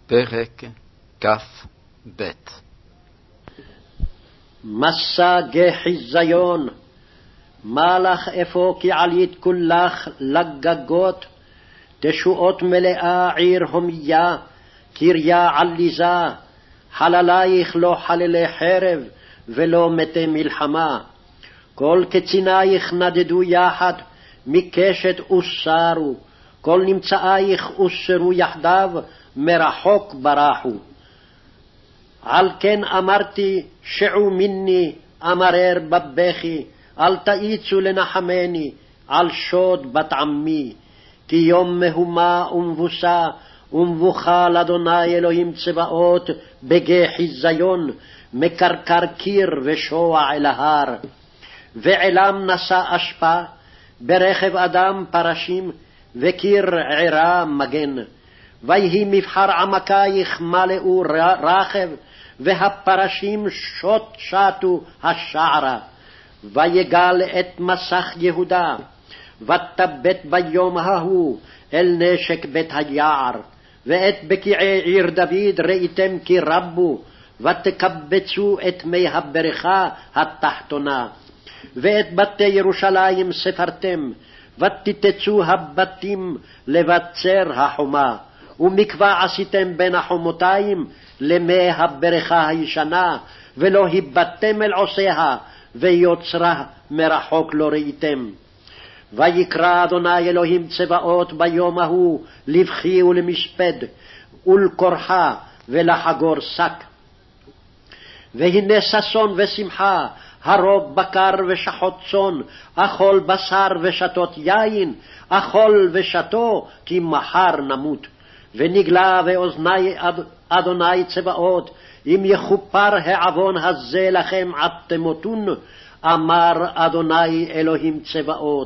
פרק כ"ב. מסע גחיזיון, מה לך אפוא כי עלית כולך לגגות, תשועות מלאה עיר הומיה, קריה עליזה, חללייך לא חללי חרב ולא מתי מלחמה. כל קצינייך נדדו יחד, מקשת אוסרו, כל נמצאייך אוסרו יחדיו, מרחוק ברחו. על כן אמרתי, שעו מיני, אמרר בבכי, אל תאיצו לנחמני, על שוד בת עמי. כי יום מהומה ומבוסה, ומבוכה לאדוני אלוהים צבאות, בגחיזיון, מקרקר קיר ושוע אל ההר. ועלם נשא אשפה, ברכב אדם פרשים, וקיר עירה מגן. ויהי מבחר עמקייך מלאו רכב, והפרשים שוט שטו השערה. ויגל את מסך יהודה, ותבט ביום ההוא אל נשק בית היער. ואת בקיעי עיר דוד ראיתם כי רבו, ותקבצו את מי הבריכה התחתונה. ואת בתי ירושלים ספרתם, ותתצו הבתים לבצר החומה. ומקווה עשיתם בין החומותיים למי הבריכה הישנה, ולא היבטתם אל עושיה, ויוצרה מרחוק לא ראיתם. ויקרא אדוני אלוהים צבאות ביום ההוא לבכי ולמשפד, ולקורחה ולחגור שק. והנה ששון ושמחה, הרוב בקר ושחוט צאן, אכול בשר ושתות יין, אכול ושתו, כי מחר נמות. ונגלה באוזני אדוני צבאות, אם יכופר העוון הזה לכם עד תמותון, אמר אדוני אלוהים צבאות.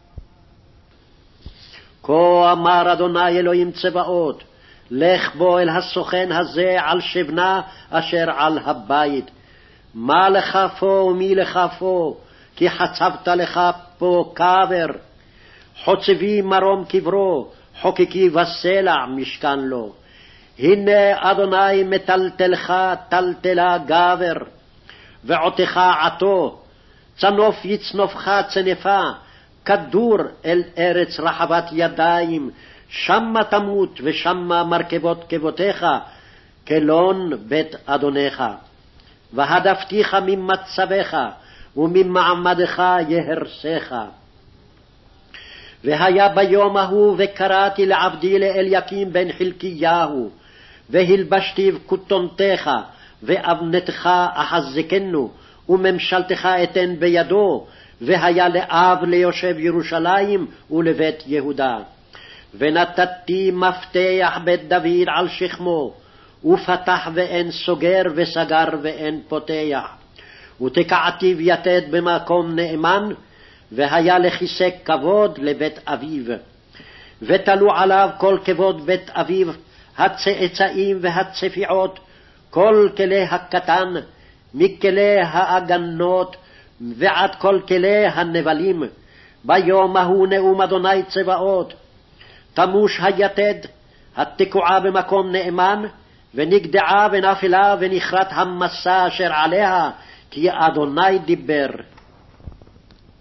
כה אמר אדוני אלוהים צבאות, לך בו אל הסוכן הזה על שבנה אשר על הבית. מה לך פה ומי לך פה, כי חצבת לך פה קבר. חוצבי מרום קברו, חוקקי בסלע משכן לו. הנה אדוני מטלטלך טלטלה גבר, ועותך עתו, צנוף יצנופך צנפה, כדור אל ארץ רחבת ידיים, שמה תמות ושמה מרכבות כבותיך, כלון בית אדונך. והדפתיך ממצבך, וממעמדך יהרסך. והיה ביום ההוא וקראתי לעבדי לאליקים בן חלקיהו, והלבשתיו כותונתך, ואבנתך אחזקנו, וממשלתך אתן בידו, והיה לאב ליושב ירושלים ולבית יהודה. ונתתי מפתח בית דוד על שכמו, ופתח ואין סוגר, וסגר ואין פותח. ותקעתיו יתד במקום נאמן, והיה לכיסא כבוד לבית אביו. ותלו עליו כל כבוד בית אביו, הצאצאים והצפיעות, כל כלי הקטן, מכלי האגנות, ועד כל כלי הנבלים. ביום ההוא נאום אדוני צבאות, תמוש היתד, התקועה במקום נאמן, ונגדעה ונפלה ונכרת המסע אשר עליה, כי אדוני דיבר.